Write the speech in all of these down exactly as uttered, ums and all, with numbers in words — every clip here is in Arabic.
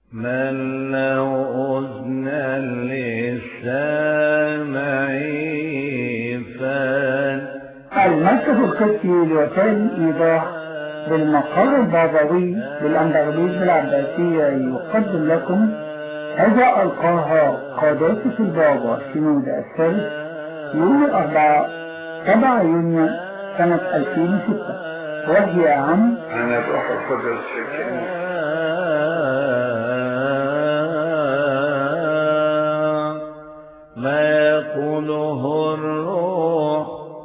من له أذنى للسامع فان. المركز القدسي لوسائل الإيضاح بالمقر البابوي بالأندلس العباسية يقدم لكم هذا ألقاها قداسة البابا شنودة الثالث يوم الأربعاء سبعة يونيو سنة ألفين وستة، وهي عن عن الروح القدس في الكنيسة. ما يقوله الروح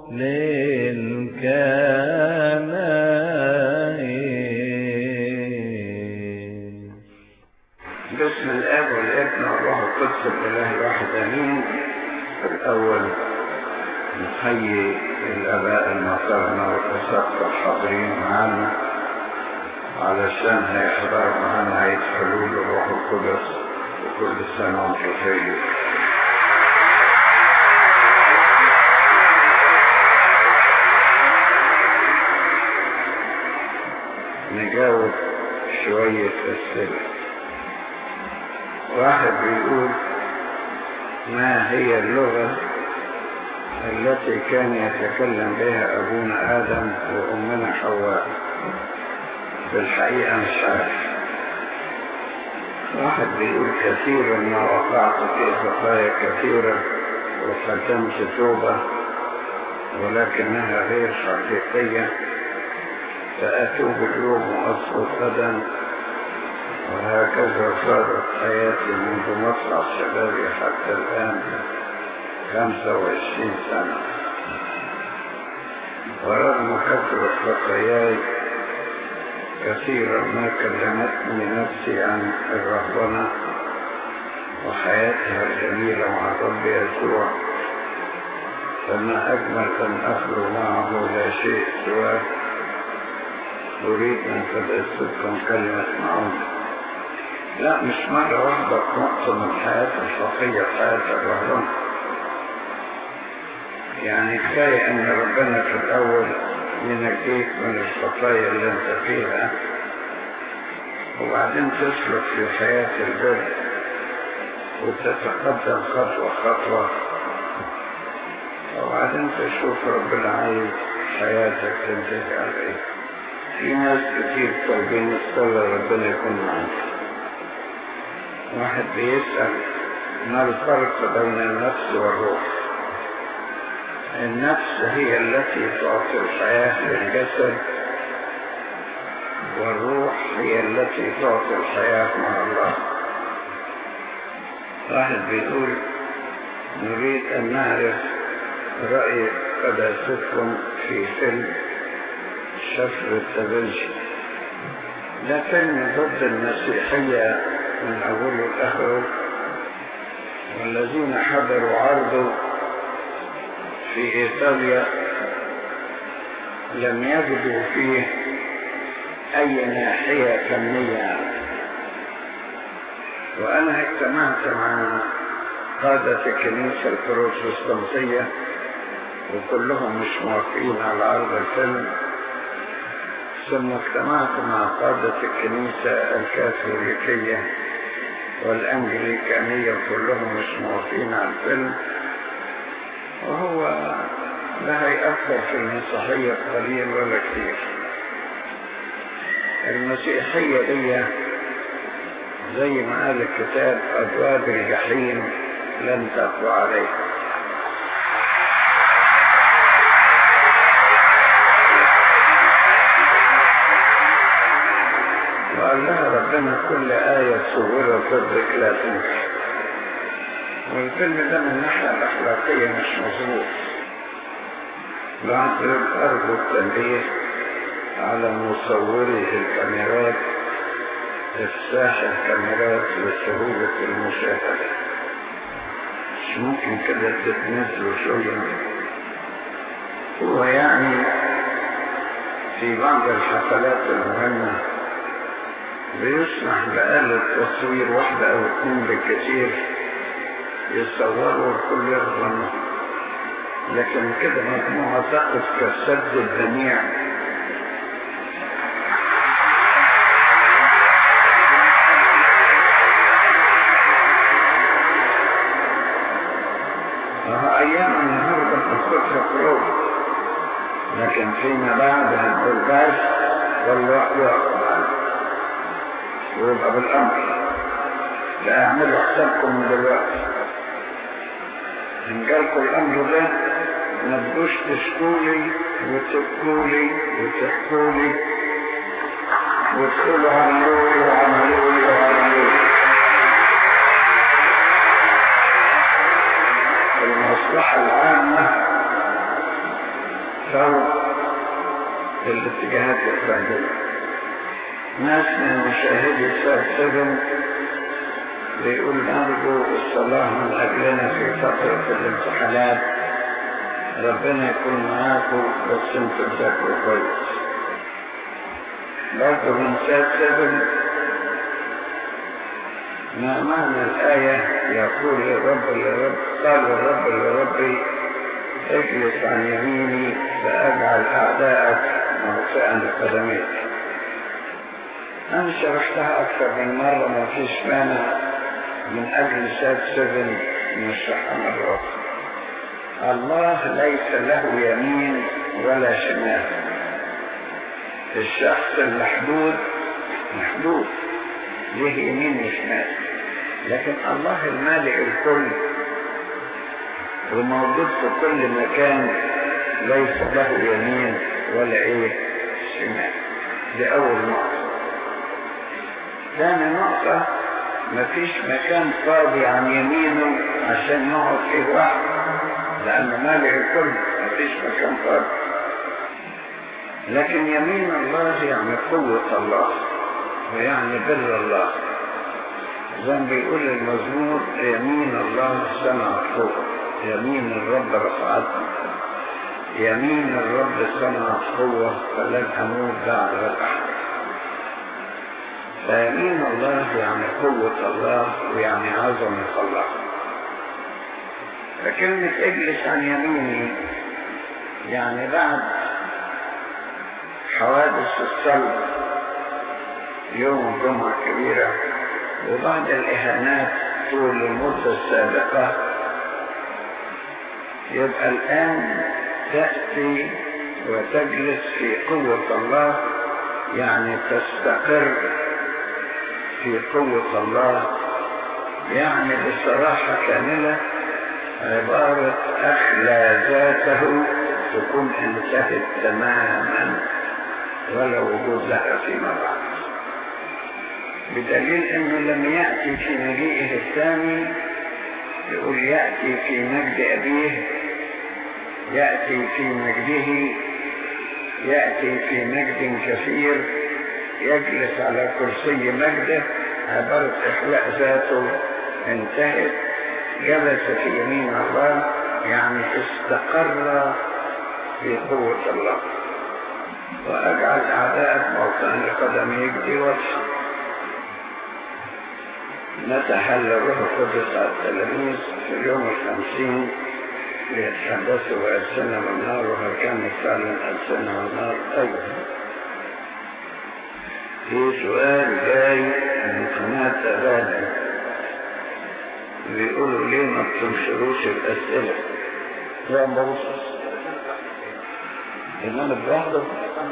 للكنائس. باسم الآب والابن والروح القدس الإله الواحد آمين. الأول نحيي الآباء المطرنة والأساتذة الحاضرين معنا علشان هيحضروا معنا هيدخلوا للروح القدس، وكل سنة وانتم خير. نجاوب شوية أسئلة. واحد بيقول: ما هي اللغة التي كان يتكلم بها أبونا آدم وأمنا حواء؟ في الحقيقة مش عارف. واحد بيقول: كثيرا ما وقعت في خطايا كثيرة وقدمت توبة ولكنها غير حقيقية، فأتوب اليوم وأسقط غدا، وهكذا صارت حياتي منذ مطلع شبابي حتى الآن خمسة وعشرين سنة. ورغم كثرة خطاياي كثيرا ما كلمتني نفسي عن الرهبنة وحياتها الجميلة مع الرب يسوع، فما أجمل أن أخلو معه لا شيء سواه. أريد أن تدرسكم كلمة معونة. لا، مش مرة واحدة في نقطة من حياة الخطية حياة الرهبنة. يعني كفاية أن ربنا في الأول ينجيك من الخطايا اللي أنت فيها، وبعدين تسلك في حياة البر وتتقدم خطوة خطوة، وبعدين تشوف ربنا عايز حياتك تنتهي على إيه. في ناس كتير طالبين الصلاة ربنا يكون معاك. واحد بيسأل: ما الفرق بين النفس والروح؟ النفس هي التي تعطي الحياة للجسد، والروح هي التي تعطي الحياة مع الله. واحد بيقول: نريد أن نعرف رأي قداستكم في فيلم شفر الدافنشي. ده فيلم ضد المسيحية من أوله لآخره، والذين حضروا عرضه في إيطاليا لم يجدوا فيه أي ناحية فنية. وأنا اجتمعت مع قادة الكنيسة البروتستانتية وكلهم مش موافقين على عرض الفيلم، ثم اجتمعت مع قادة الكنيسة الكاثوليكية والأنجليكانية كلهم مش موافقين على الفيلم. وهو لا هيأثر في المسيحية قليل ولا كثير. المسيحية دي زي ما قال الكتاب: أبواب الجحيم لن تقوى عليها. وقال لها ربنا: كل آية صورت ضدك لا تنسى. والفيلم ده من الناحية الأخلاقية مش مظبوط. بعد أرجو التنبيه على مصوري الكاميرات إفساح الكاميرات لسهولة المشاهدة. مش ممكن كده تتنزلوا شوية. هو يعني في بعض الحفلات المهمة بيسمح بآلة تصوير واحدة أو اثنين بالكثير يصوروا الكل يرضى، لكن كده مجموعة تقف كالسد الجميع. لكن فيما بعد هنقول بس والله يحكم عنه ويبقى بالأمر. لا اعملوا حسابكم من دلوقتي، إن جالكوا الأمر ده ما تبقوش تشكولي وتبكولي وتحكولي وتقولوا عملولي وعملولي وعملولي. المصلحة العامة فوق الاتجاهات الفردية. ناس من مشاهدي سات سبن بيقول نرجو الصلاة من أجلنا في فترة الامتحانات، ربنا يكون معاكم بس انتوا تذاكروا كويس. برضه من سات سبن ما معنى الآية يقول للرب للرب قال الرب لربي اجلس عن يميني فأجعل أعداءك موطئا لقدميك. أنا شرحتها أكثر من مرة، ما فيش مانع من أجل سات سبن نشرحها مرة أخرى. الله ليس له يمين ولا شمال. الشخص المحدود محدود له يمين وشمال، لكن الله المالك الكل وموجود في كل مكان ليس له يمين ولا ايه شمال. دي اول نقطة. ثاني نقطة مفيش مكان فاضي عن يمينه عشان يقعد فيه واحد، لأنه مالك الكل مفيش مكان فاضي. لكن يمين الله يعني قوة الله ويعني بر الله، زي ما بيقول المزمور يمين الله صنعت قوة، يمين الرب رفعتني، يمين الرب صنعت قوة فلن أموت بعد الأحد. فيمين الله يعني قوة الله ويعني عظمة الله. فكلمة اجلس عن يميني يعني بعد حوادث الصلب يوم الجمعة الكبيرة وبعد الإهانات طول المدة السابقة، يبقى الآن تأتي وتجلس في قوة الله، يعني تستقر في قوة الله، يعني بصراحة كاملة عبارة أخلى ذاته تكون انتهت تماما ولا وجود لها فيما بعد. بدليل انه لم يأتي في مجيئه الثاني يقول يأتي في مجد أبيه، يأتي في مجده، يأتي في مجد كثير، يجلس على كرسي مجده. عبارة إخلاء ذاته انتهت، جلس في يمين الله يعني استقر في قوة الله. وأجعل أعداءك موطئا لقدميك دي واضحة. متى حل الروح القدس على التلاميذ في اليوم الخمسين ليتحدثوا ألسنة من نار، وهل كانت فعلا ألسنة من نار؟ أيضا في سؤال جاي من قناة أبانا بيقولوا ليه ما بتنشروش الأسئلة؟ يا مرسس إنما بواحدة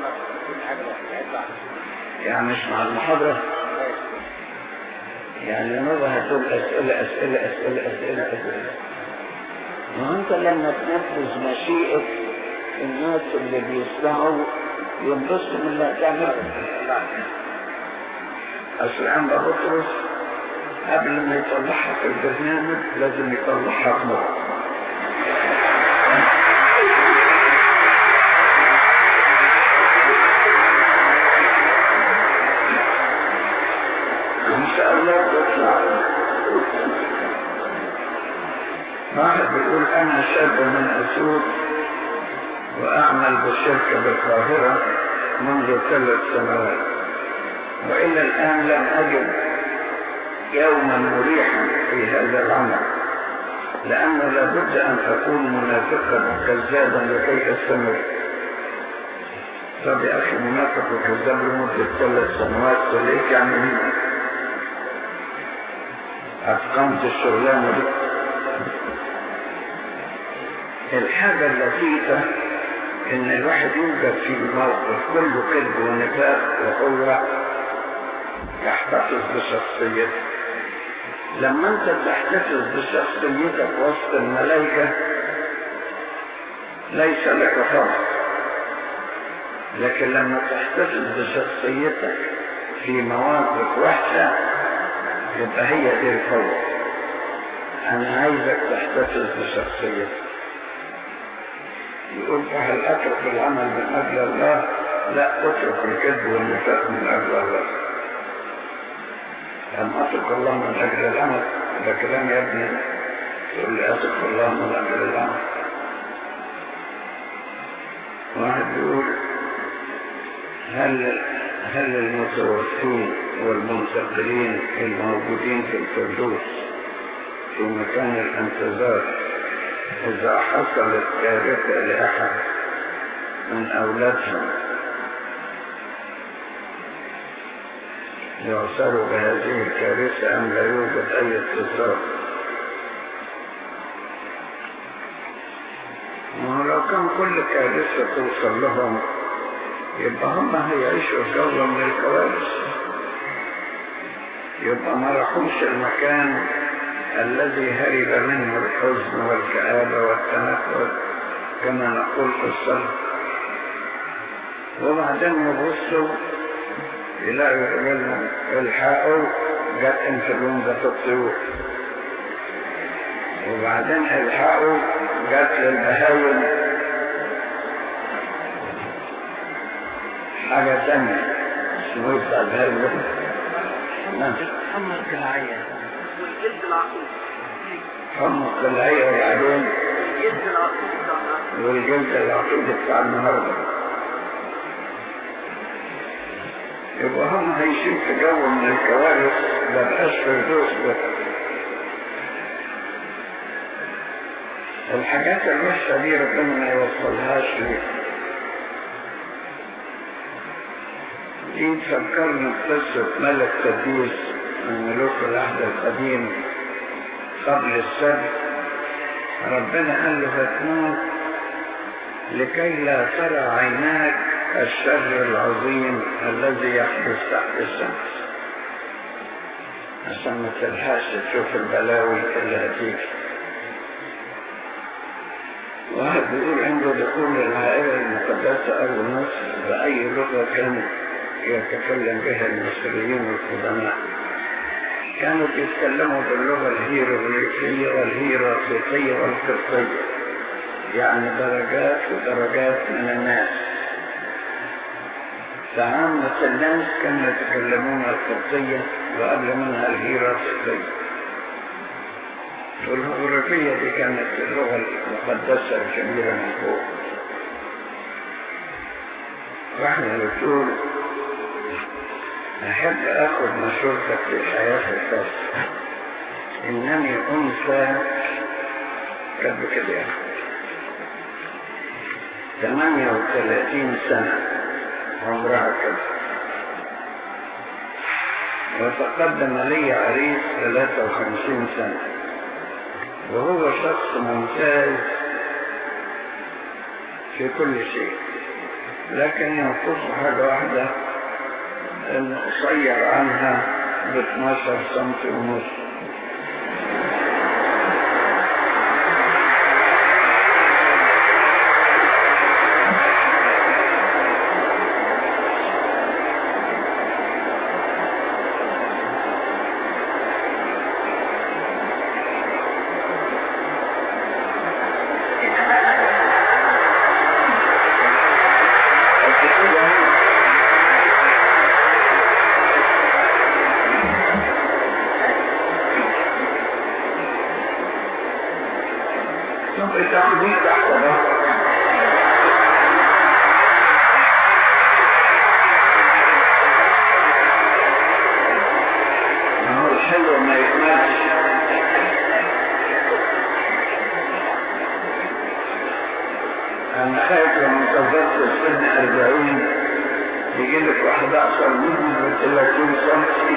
يعني مش مع المحاضرة، يعني مرة هتقول أسئلة أسئلة أسئلة أسئلة أسئلة. وأنت لما تنفذ مشيئة الناس اللي بيسمعوا ينبسطوا من اللي هتعمله. أصل عند بطرس قبل ما يطلعها في البرنامج لازم يطلعها في مرة. إن شاء الله تطلع. واحد بيقول أنا شاب من أسود وأعمل بالشركة بالقاهرة منذ ثلاث سنوات، وإلى الآن لم أجد يوما مريحا في هذا العمل، لأنه لابد أن أكون منافقا كذابا لكي أستمر. طب يا أخي منافق وكذاب لمدة ثلاث سنوات وليك يعني مين؟ أتقنت الشغلانة دي. الحاجة اللطيفة إن الواحد يوجد في موقف كله كذب ونفاق وهو يحتفظ بشخصيته. لما أنت تحتفظ بشخصيتك وسط الملائكة ليس لك فضل، لكن لما تحتفظ بشخصيتك في مواقف وحشة يبقى هي دي القوة. أنا عايزك تحتفظ بشخصيتك. يقول فهل أترك العمل من أجل الله؟ لا، أترك الكذب والنفاق من أجل الله. لم أترك الله من أجل العمل، ده كلام يا ابني. تقول لي أترك الله من أجل العمل. واحد يقول هل هل المتوفين والمنتقلين الموجودين في الفردوس في مكان الانتظار إذا حصلت كارثة لأحد من أولادهم يعصروا بهذه الكارثة أم لا يوجد أي اتصال؟ ولو كان كل كارثة توصل لهم يبقى هم هيعيشوا جوة من الكوارث، يبقى ما راحوش المكان الذي هرب منه الحزن والكآبة والتنكد كما نقول في الصلاة. وبعدين يبصوا يلاقوا يقولوا الحقوا جت انفلونزا الطيور، وبعدين الحقوا جت للبهايم حاجة تانية اسمه يبقى البهايم حمى القلعية والجلد العقيد. حمى القلعية وبعدين الجلد العقيد والجلد العقيد بتاع النهارده. يبقى هم هيشين في جو من الكوارث مبقاش فردوس بقى. الحاجات الوحشة دي ربنا ما يوصلهاش ليه. دي تفكرنا بقصة ملك تبيس من ملوك العهد القديم قبل السبت. ربنا قال له هتموت لكي لا ترى عيناك الشر العظيم الذي يحدث تحت الشمس، عشان ما تلحقش تشوف البلاوي اللي هتيجي. واحد بيقول عنده دخول العائلة المقدسة أول مصر بأي لغة كان يتكلم بها المصريين والقدماء. كانوا يتكلموا باللغة الهيروغليفية والهيروغليفية والقبطية، يعني درجات ودرجات من الناس. فعامة الناس كانوا يتكلمون القبطية وقبل منها الهيروغليفية. والهيروغليفية دي كانت اللغة المقدسة الكبيرة من فوق. واحنا بتقول أحب أخذ مشورتك في الحياة الخاصة. إنني أنثى قبل كده ثمانية وثلاثين سنة عمرها كده، وتقدم لي عريس ثلاثة وخمسين سنة وهو شخص ممتاز في كل شيء، لكن ينقص حاجة واحدة انه قصير عنها ب اثناشر سنتي ونص. أنا خايف لما تظبط السن أربعين يجيلك واحد أقصر مني بثلاثين سنتي.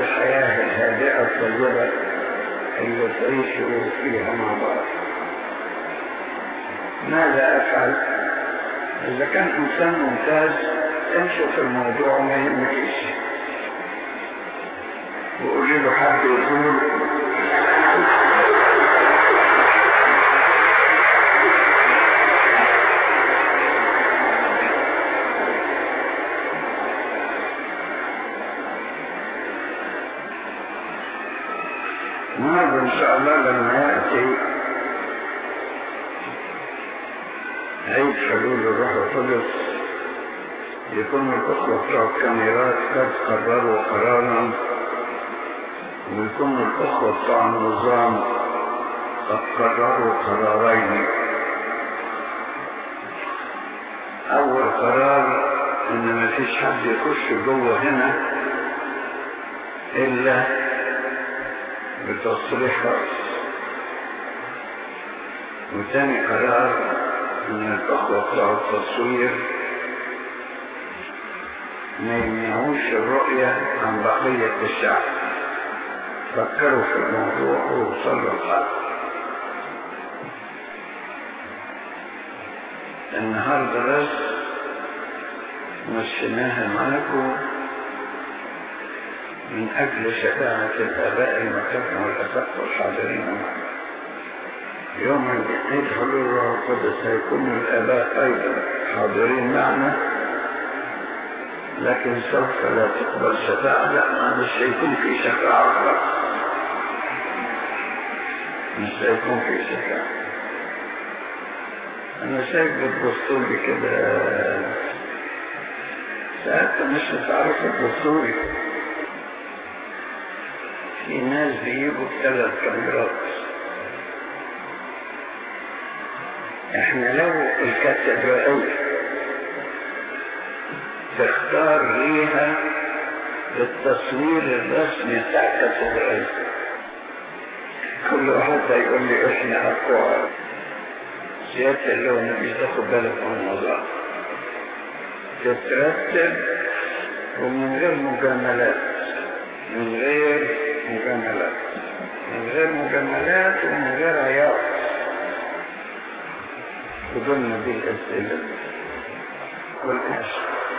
الحياة الهادئة الطيبة اللي تعيشوا فيها مع بعض. ماذا أفعل؟ إذا كان إنسان ممتاز امشوا في الموضوع وما يهمكيش، وقولي له حد يقول النهارده إن شاء الله لما يأتي عيد حلول الروح القدس يكون الأخوة بتوع الكاميرات قد قرروا قرارا، ويكون الأخوة بتوع النظام قد قرروا قرارين. أول قرار إن ما فيش حد يخش جوه هنا إلا بتصريح رأس، وثاني قرار إن الأخوة بتوع التصوير ما يمنعوش الرؤية عن بقية الشعب. فكروا في الموضوع ووصلوا الحل. النهارده بس مشيناها معاكم من أجل شفاعة الآباء المكافئين والأساتذة والحاضرين معنا. يوم عيد حلول الروح القدس هيكون الآباء أيضا حاضرين معنا، لكن سوف لا تقبل شفاعة. لا، مش هيكون في شفاعة خلاص، مش هيكون في شفاعة. أنا شايف بتبصوا لي كده ساعات مش هتعرف تبصوا لي. في ناس بيجوا بثلاث كاميرات. احنا لو الكاتدرائية تختار ليها التصوير الرسمي بتاع الكاتدرائية، كل واحد هيقول لي احنا اقوى. سيادة اللون مش تاخد بالك من الموضوع، تترتب ومن غير مجاملات، من غير مجاملات من غير مجاملات ومن غير عياط. بدون دي الأسئلة والإنشاء.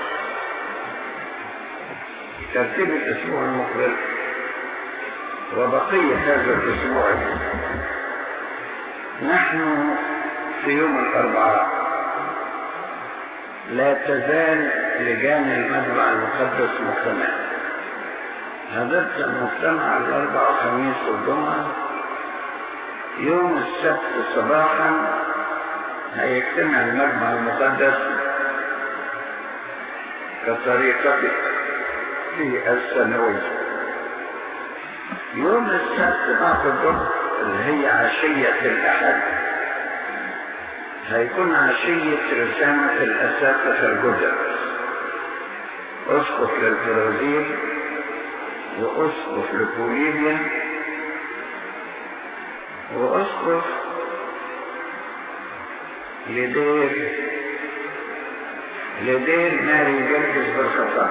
ترتيب الأسبوع المقبل وبقية هذا الأسبوع. نحن في يوم الأربعاء لا تزال لجان المجمع المقدس مجتمعة. هدفت المجتمع الأربعاء والخميس والجمعة. يوم السبت صباحا هيجتمع المجمع المقدس كطريقته في السنوية. يوم السبت بعد الظهر اللي هي عشية الأحد هيكون عشية رسالة الأساتذة الجدد، أسقف للبرازيل وأسقف لبوليفيا وأسقف لدير لدير ماري جرجس بالخطأ.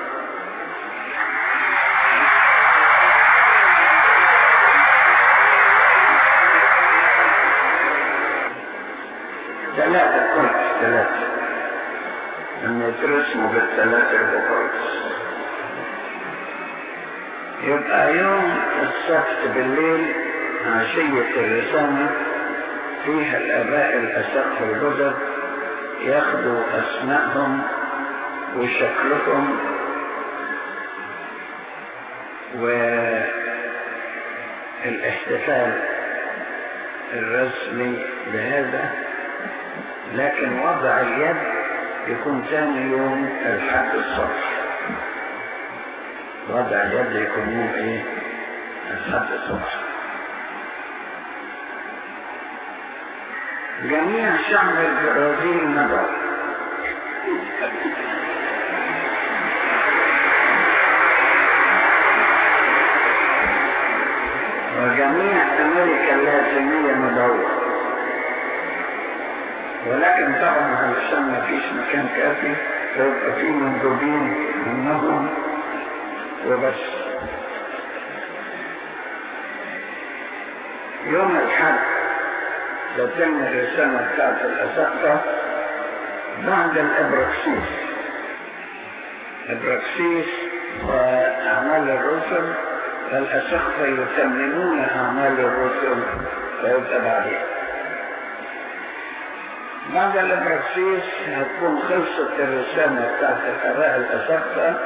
ثلاثة كنت ثلاثة لما يترسموا بالثلاثة البقرس. يبقى يوم السبت بالليل عشية الرسالة فيها الآباء الأساتذة الجدد ياخدوا أسمائهم وشكلهم والاحتفال الرسمي بهذا. لكن وضع اليد يكون ثاني يوم الحد الصبح. وضع اليد يكون يوم ايه؟ الحد الصبح. جميع شعب البرازيل ندعو وجميع أمريكا اللاتينية مدعوة، ولكن طبعا علشان ما فيش مكان كافي فيبقى في مندوبين منهم وبس. يوم الحد تتم الرسالة بتاعت الأسقفة بعد الإبراكسيس. إبراكسيس وأعمال الرسل، فالأسقفة يتممون أعمال الرسل فيبقى بعدها. بعد الإبراكسيس هتكون خلصت الرسالة بتاعت الآباء الأسقفة،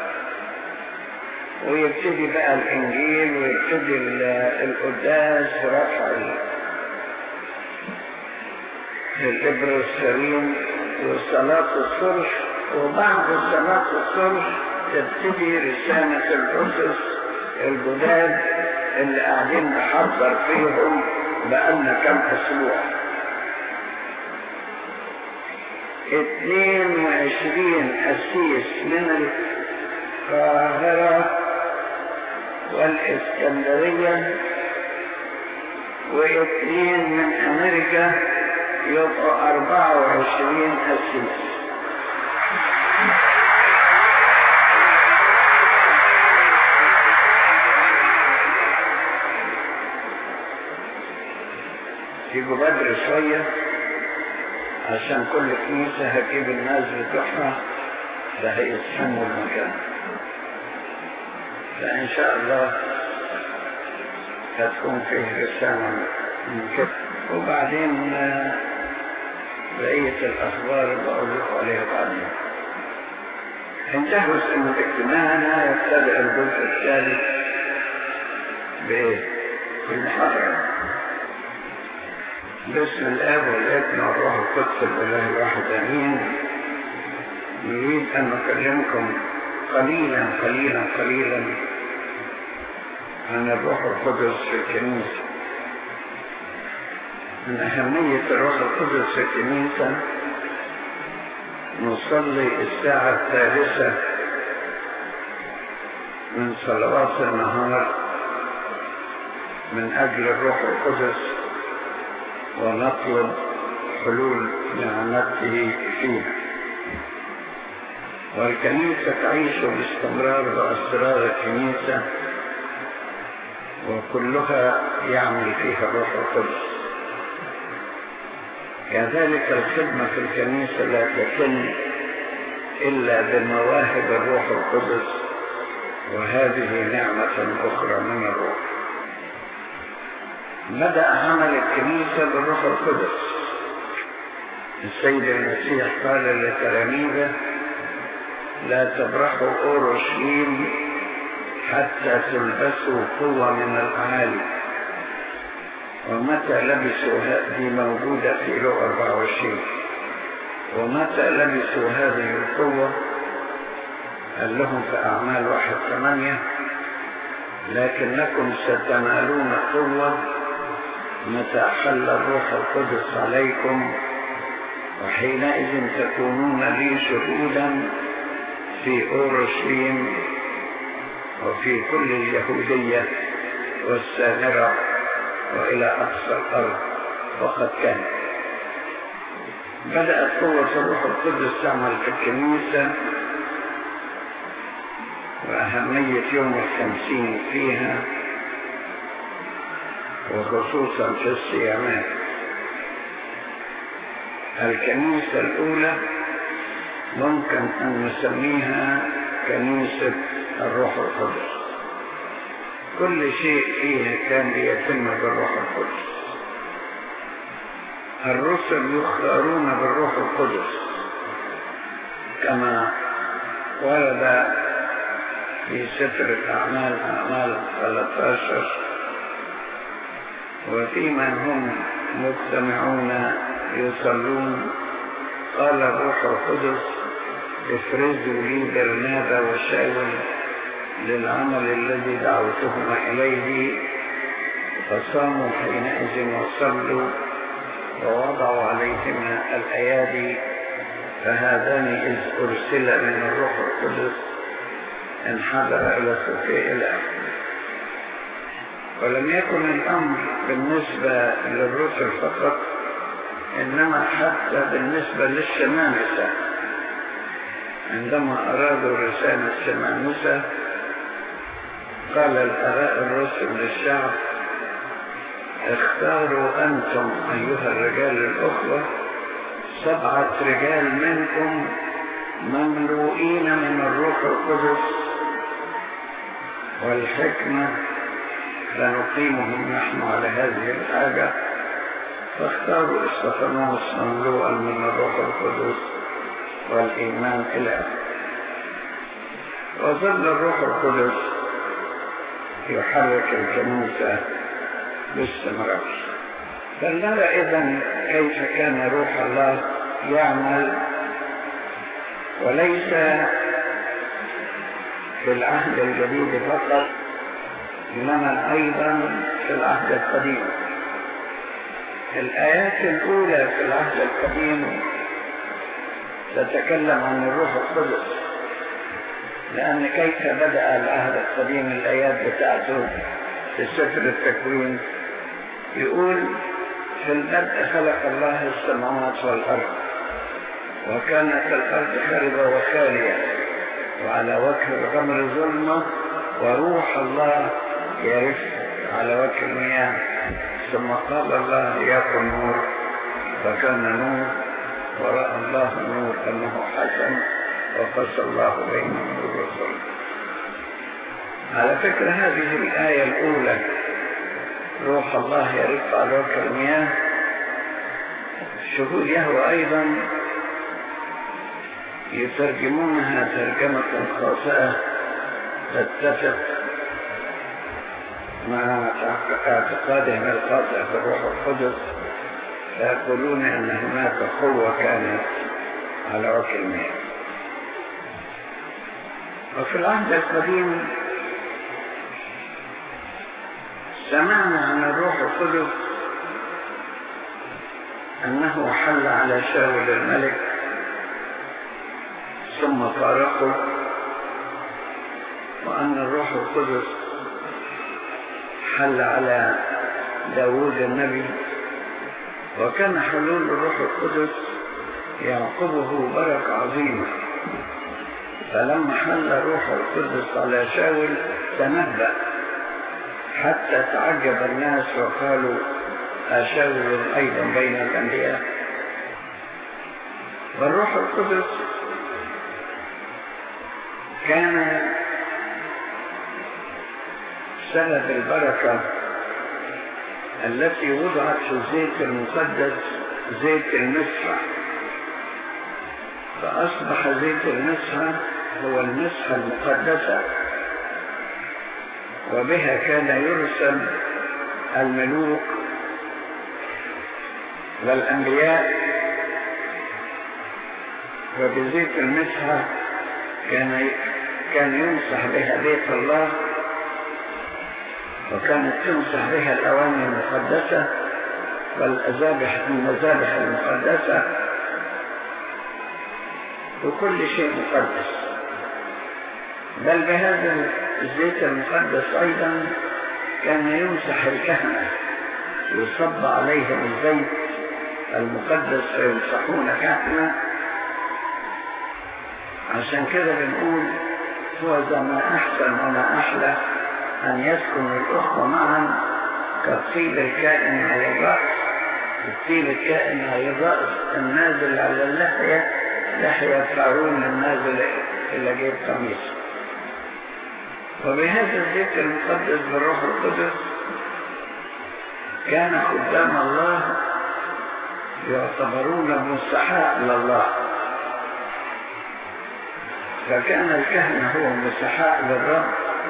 ويبتدي بقى الإنجيل ويبتدي القداس ورفع الإبرسالين وصلاة الصلح. وبعد صلاة الصلح تبتدي رسالة الأسس الجداد اللي قاعدين نحضر فيهم بقالنا كم أسبوع. اثنين وعشرين قسيس من القاهرة والإسكندرية واثنين من أمريكا، يبقوا أربعة وعشرين قسيس. يجوا بدري شوية عشان كل كنيسة هتجيب الناس بتوعها ده هيسحموا المكان، فإن شاء الله هتكون فيه رسالة من كده. وبعدين بقية الأخبار بقول لكم عليها بعدين. انتهوا سنة اجتماعنا يبتدأ الجزء الثالث بإيه؟ بالمحاضرة. باسم الآب والابن والروح القدس الإله الواحد آمين. نريد أن نكلمكم قليلا قليلا قليلا عن الروح القدس في الكنيسة. من أهمية الروح القدس في الكنيسة نصلي الساعة الثالثة من صلوات النهار من أجل الروح القدس ونطلب حلول نعمته فيها. والكنيسة تعيش باستمرار بأسرار الكنيسة وكلها يعمل فيها الروح القدس. كذلك الخدمة في الكنيسة لا تتم إلا بمواهب الروح القدس، وهذه نعمة أخرى من الروح. بدأ عمل الكنيسة بالروح القدس. السيد المسيح قال لتلاميذه لا تبرحوا أورشليم حتى تلبسوا قوة من الأعالي. ومتى لبسوا هذه موجودة في لوقا أربعة وعشرين. ومتى لبسوا هذه القوة قال لهم في أعمال واحد ثمانية لكنكم ستنالون قوة متى حل الروح القدس عليكم، وحينئذ تكونون لي شهودا في أورشليم وفي كل اليهودية والسامرة وإلى أقصى الأرض. وقد كان بدأت قوة الروح القدس تعمل في الكنيسة، وأهمية يوم الخمسين فيها وخصوصا في الصيامات. الكنيسة الأولى ممكن أن نسميها كنيسة الروح القدس. كل شيء فيها كان يتم بالروح القدس. الرسل يختارون بالروح القدس كما ورد في سفر الأعمال أعمال ثلاثة عشر وفي من هم مجتمعون يصلون قال الروح القدس افرزوا لي برنابا وشاول للعمل الذي دعوتهما إليه. فصاموا حينئذ وصلوا ووضعوا عليهما الأيادي، فهذان إذ أرسل من الروح القدس انحدر إلى سوقي إلى آخره. ولم يكن الأمر بالنسبة للرسل فقط، إنما حتى بالنسبة للشمامسة. عندما أرادوا رسالة الشمامسة قال الآباء الرسل للشعب اختاروا أنتم أيها الرجال الأخوة سبعة رجال منكم مملوئين من الروح القدس والحكمة لنقيمهم نحن على هذه الحاجة. فاختاروا استفانوس مملوءا من الروح القدس والإيمان إلى آخره. وظل الروح القدس يحرك الكنيسة باستمرار. فلنرى إذن كيف كان روح الله يعمل، وليس في العهد الجديد فقط إنما أيضا في العهد القديم. الآيات الأولى في العهد القديم تتكلم عن الروح القدس، لأن كيف بدأ العهد القديم الآيات بتاعته في سفر التكوين يقول: في البدء خلق الله السماوات والأرض وكانت الأرض خربة وخالية وعلى وجه الغمر ظلمة وروح الله يرف على وجه المياه. ثم قال الله ليكن نور فكان نور، ورأى الله النور أنه حسن وقص الله بين النور والظلم. على فكرة هذه الآية الأولى روح الله يرف على وجه المياه، شهود يهوه أيضا يترجمونها ترجمة خاطئة تتفق مع اعتقادهم الخاطئ في الروح القدس، فيقولون أن هناك قوة كانت على وجه المياه. وفي العهد القديم سمعنا عن الروح القدس أنه حل على شاول الملك ثم فارقه، وأن الروح القدس حل على داود النبي، وكان حلول الروح القدس يعقبه بركة عظيمة. فلما حل الروح القدس على شاول تنبأ حتى تعجب الناس وقالوا: أشاول أيضا بين الأنبياء؟ والروح القدس كان سبب البركة التي وضعت في الزيت المقدس، زيت المسحة، فأصبح زيت المسحة هو المسحة المقدسة، وبها كان يرسل الملوك والأنبياء، وبزيت المسحة كان كان يمسح بها بيت الله، وكانت تمسح بها الأواني المقدسة والأذابح المذابح المقدسة وكل شيء مقدس. بل بهذا الزيت المقدس أيضا كان يمسح الكهنة، يصب عليهم الزيت المقدس فيمسحون كهنة. عشان كده بنقول: هو ذا ما أحسن وما أحلى أن يسكن الأخوة معا كالطيب الكائن على الرأس. الطيب الكائن على الرأس النازل على اللحية، لحية هارون النازل إلى جيب قميصه. وبهذا الزيت المقدس بالروح القدس كان قدام الله يعتبرون مسحاء لله، فكان الكهنة هو مسحاء للرب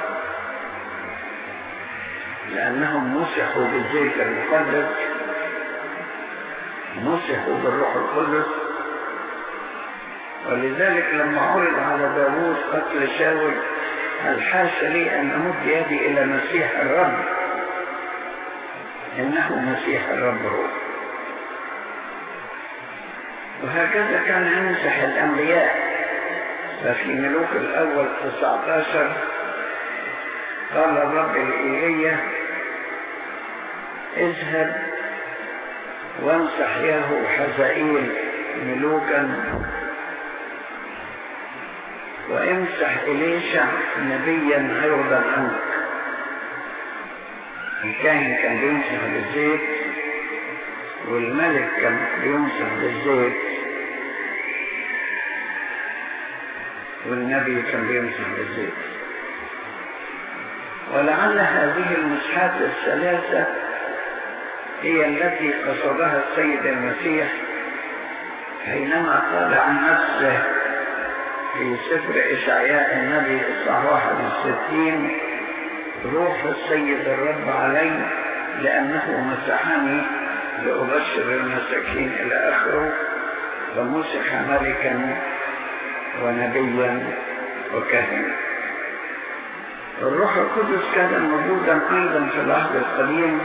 لأنهم مسحوا بالزيت المقدس، مسحوا بالروح القدس. ولذلك لما عرض على داوود قتل شاول قال: حاش لي أن أمد يدي إلى مسيح الرب، إنه مسيح الرب هو. وهكذا كان يمسح الأنبياء. ففي ملوك الأول تسعة عشر قال الرب لإيليا: اذهب وامسح ياهو حزائيل ملوكا، وامسح إليشع نبيا عوضا عنك. الكاهن كان بيمسح بالزيت والملك كان بيمسح بالزيت والنبي كان بيمسح بالزيت. ولعل هذه المسحات الثلاثة هي التي قصدها السيد المسيح حينما قال عن نفسه في سفر إشعياء النبي إصحاح واحد وستين: روح السيد الرب علي لأنه مسحني لأبشر المساكين إلى آخره، فمسح ملكا ونبيا وكاهنا. الروح القدس كان موجودا أيضا في العهد القديم،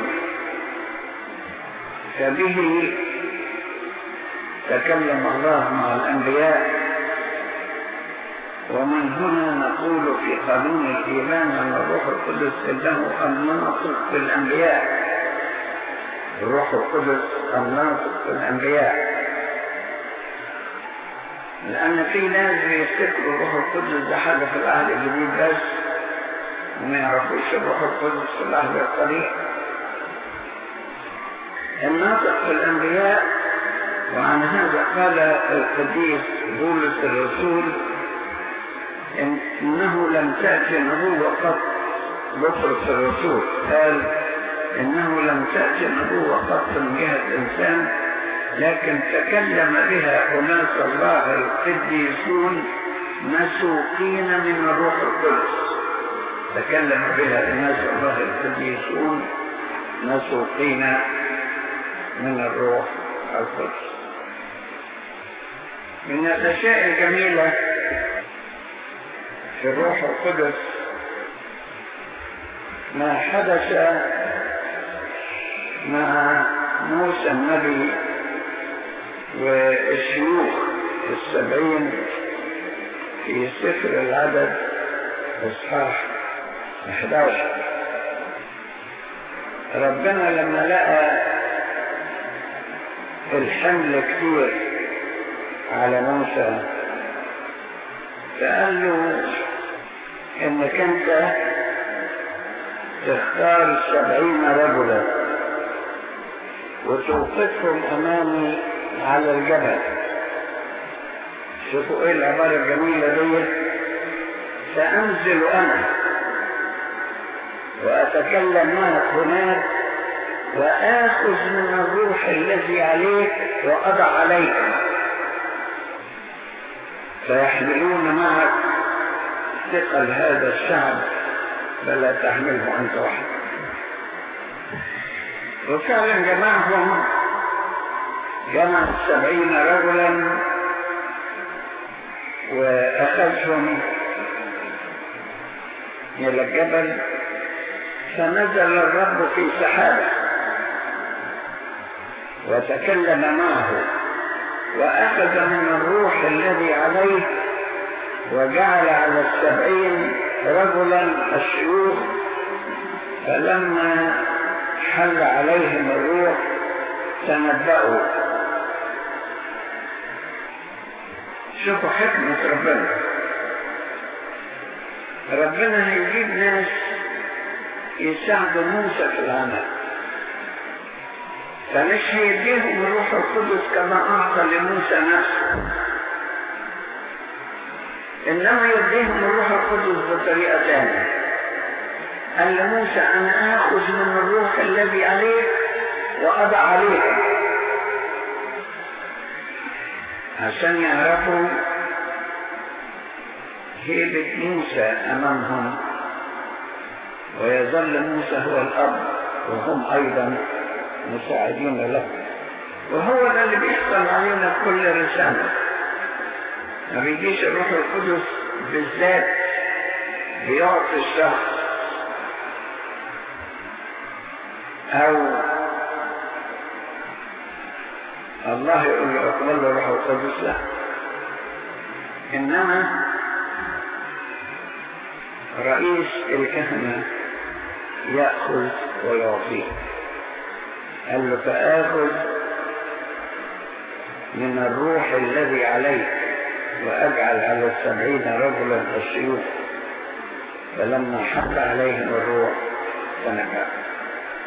فبه تكلم الله مع الأنبياء. ومن هنا نقول في قانون الإيمان أن الروح القدس له الناطق بالأنبياء. الروح القدس الناطق بالأنبياء، لأن في ناس بيفتكروا الروح القدس ده حاجة في العهد الجديد بس وما يعرفوش الروح القدس في العهد القديم. الناطق بالأنبياء، وعن هذا قال القديس بولس الرسول إنه لم تأتي نبوة قط. بطرس الرسول قال إنه لم تأتي نبوة قط من جهة إنسان، لكن تكلم بها أناس الله القديسون مسوقين من الروح القدس. تكلم بها أناس الله القديسون مسوقين من الروح القدس. من الأشياء الجميلة في الروح القدس ما حدث مع موسى النبي والشيوخ السبعين في سفر العدد إصحاح أحد عشر. ربنا لما لقى الحمل كتير على موسى فقال له انك انت تختار سبعين رجلا وتوقفهم امامي على الجبل. شوفوا ايه العبارة الجميلة دي: سأنزل انا واتكلم معك هناك واخذ من الروح الذي عليك واضع عليكم، فيحملون معك ثقل هذا الشعب فلا تحمله أنت وحدك. وفعلا جمعهم، جمع سبعين رجلا وأخذهم إلى الجبل، فنزل الرب في سحابة وتكلم معه وأخذ من الروح الذي عليه وجعل على السبعين رجلا الشيوخ، فلما حل عليهم الروح تنبأوا. شوفوا حكمة ربنا. ربنا هيجيب ناس يساعدوا موسى في العمل، فمش هيديهم الروح القدس كما أعطى لموسى نفسه، إنما يديهم الروح القدس بطريقة ثانية. قال لموسى أنا آخذ من الروح الذي عليك وأضع عليك، عشان يعرفوا هيبة موسى أمامهم، ويظل موسى هو الأب وهم أيضا مساعدين له. وهو ده اللي بيحصل علينا في كل رسالة. ما بيجيش الروح القدس بالذات بيعطي الشخص أو الله يقول له اقبل الروح القدس، لا، إنما رئيس الكهنة يأخذ ويعطيه. قال له فآخذ من الروح الذي عليك وأجعل على السبعين رجلا الشيوخ، فلما حط عليهم الروح فنجا.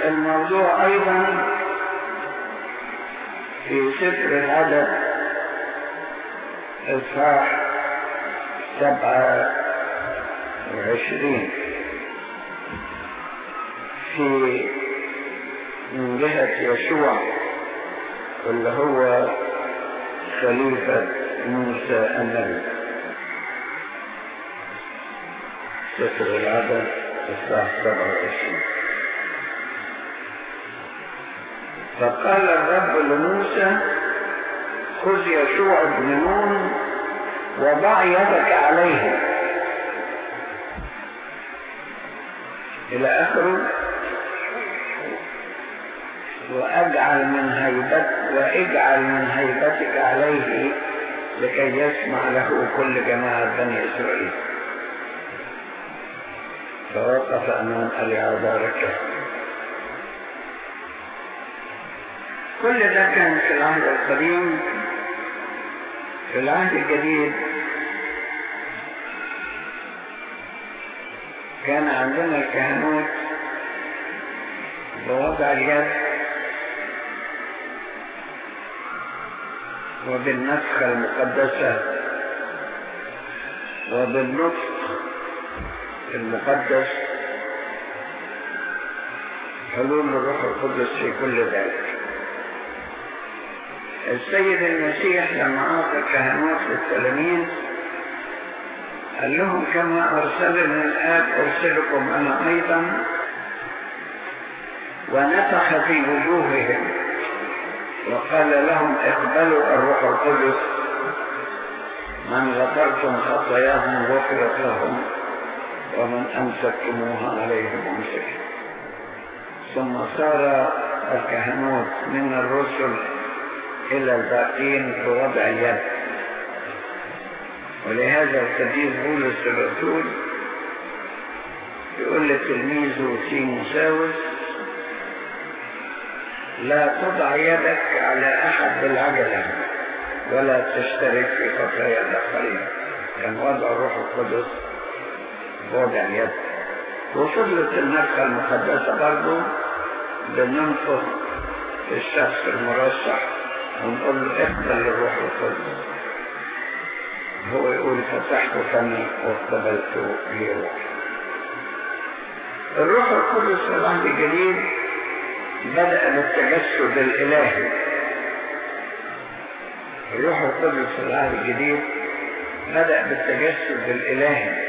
الموضوع أيضا في سفر العدد إصحاح سبعة وعشرين في من جهة يشوع اللي هو خليفة موسى النبي. سفر العدد إصحاح سبعة وعشرين. فقال الرب لموسى خذ يشوع بن نون وضع يدك عليه إلى آخره وأجعل من هيبتك وإجعل من هيبتك عليه لكي يسمع له كل جماعة بني إسرائيل. فوقف أمام اليعازر الكاهن. كل ده كان في العهد القديم. في العهد الجديد كان عندنا الكهنوت بوضع اليد وبالنفخة المقدسة وبالنطق المقدس حلول الروح القدس في كل ذلك. السيد المسيح لما أعطى الكهنوت للتلاميذ قال لهم كما أرسلني الآب أرسلكم أنا أيضا، ونفخ في وجوههم وقال لهم اقبلوا الروح القدس، من غفرتم خطاياهم غفرت لهم ومن أمسكتموها عليهم أمسكت. ثم صار الكهنوت من الرسل إلى الباقين بوضع اليد. ولهذا القديس بولس الرسول يقول لتلميذه تيموثاوس لا تضع يدك على أحد بالعجلة ولا تشترك في خطايا الآخرين. كان وضع الروح القدس بوضع اليد. وفضلت النفخة المقدسة برضه بننفخ في الشخص المرشح ونقول له اقبل الروح القدس. هو يقول فتحت فمي واقتبلت به روح. الروح القدس في العهد الجديد بدأ بالتجسد الإلهي. الروح القدس في العهد الجديد بدأ بالتجسد الإلهي.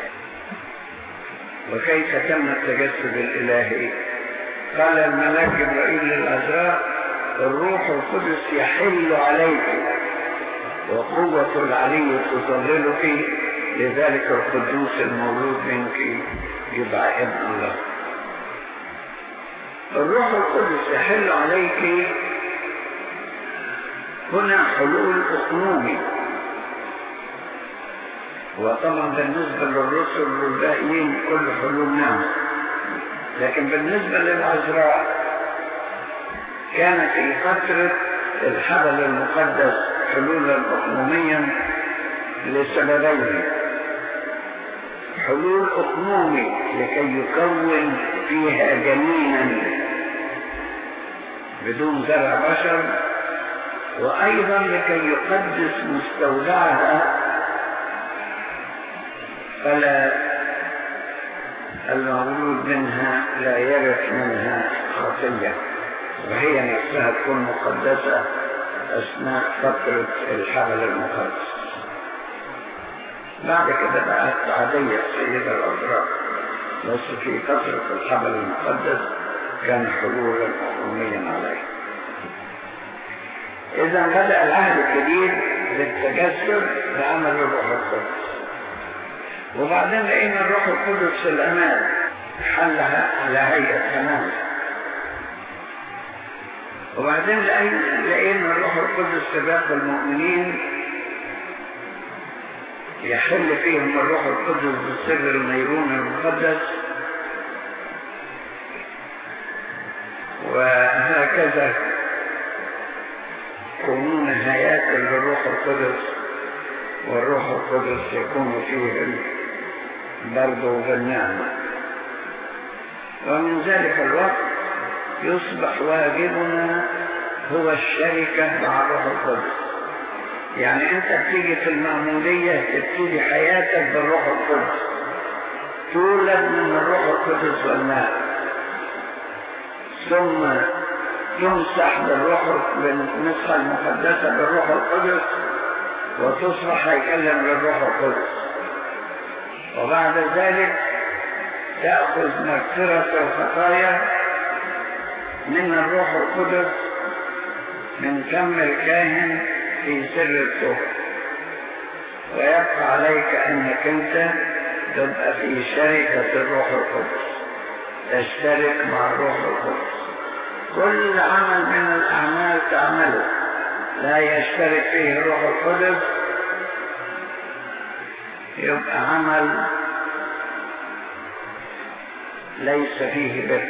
وكيف تم التجسد الإلهي؟ قال الملاك جبرائيل للعذراء الروح القدس يحل عليك وقوة العلي تظللك، لذلك القدوس المولود منك يدعى ابن الله. الروح القدس يحل عليك هنا حلول أقنومي. وطبعا بالنسبة للرسل والباقيين كل حلول نعم، لكن بالنسبة للعذراء كان في فترة الحبل المقدس حلولا أقنوميا لسببين: حلول أقنومي لكي يكون فيها جنينا بدون زرع بشر، وأيضا لكي يقدس مستودعها فلا المولود منها لا يرث منها خطية، وهي نفسها تكون مقدسة أثناء فترة الحمل المقدس. بعد كده بقت عادية السيدة العذراء، بس في فترة الحمل المقدس كان حلولا أقنوميا عليه. إذا بدأ العهد الجديد بالتجسد بعمل الروح القدس، وبعدين لقينا الروح القدس في الأمان حلها على هيئة حمام، وبعدين لقينا الروح القدس في باقي المؤمنين يحل فيهم الروح القدس بسر الميرون المقدس، وهكذا يكونون هياكل للروح القدس، والروح القدس يكون فيهم برضه بالنعمة. ومن ذلك الوقت يصبح واجبنا هو الشركة مع الروح القدس. يعني أنت بتيجي في المعمودية تبتدي حياتك بالروح القدس، تولد من الروح القدس والماء، ثم تمسح بالروح بالمسحة المقدسة بالروح القدس وتصبح هيكلا للروح القدس. وبعد ذلك تأخذ مغفرة الخطايا من الروح القدس من فم الكاهن في سر الطهر، ويبقى عليك أنك أنت تبقى في شركة الروح القدس، تشترك مع الروح القدس. كل عمل من الأعمال تعمله لا يشترك فيه الروح القدس يبقى عمل ليس فيه بر.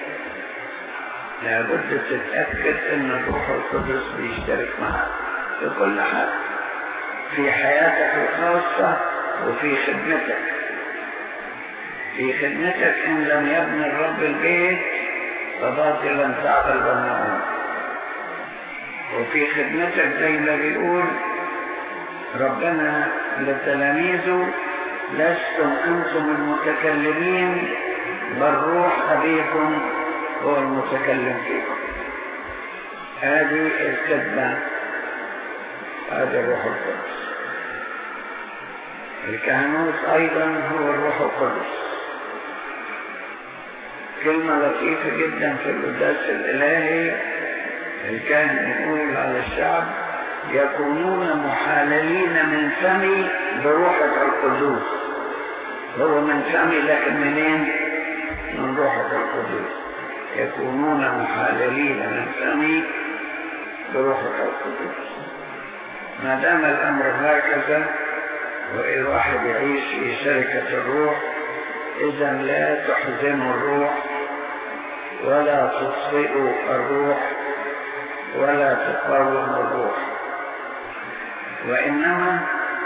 لابد تتأكد ان الروح القدس بيشترك معك في كل حاجة، في حياتك الخاصة وفي خدمتك. في خدمتك ان لم يبني الرب البيت فباطلا تعمل بناؤه. وفي خدمتك زي ما بيقول ربنا لتلاميذه لستم أنتم المتكلمين بل روح أبيكم هو المتكلم فيكم. هذه الخدمة، هذا الروح القدس. الكهنوت أيضا هو الروح القدس. كلمة لطيفة جدا في القداس الإلهي، الكاهن يقول على الشعب يكونون محاللين من فمي بروحك القدوس. هو من فمي لكن منين؟ من روحك القدوس. يكونون محاللين من فمي بروحك القدوس. ما دام الأمر هكذا والواحد يعيش في شركة الروح، إذا لا تحزنوا الروح ولا تطفئوا الروح ولا تقاوموا الروح، وإنما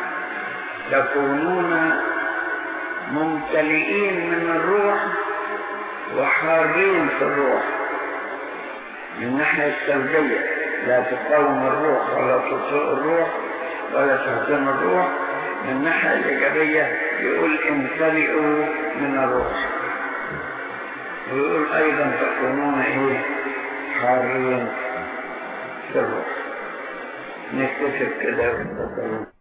تكونون ممتلئين من الروح وحارين في الروح. من الناحية السلبية لا تقاوم الروح ولا تطفئ الروح ولا تهزم الروح. من الناحية الإيجابية يقول امتلئوا من الروح، ويقول أيضا تكونون إيه؟ حارين في الروح. نكتفي كده.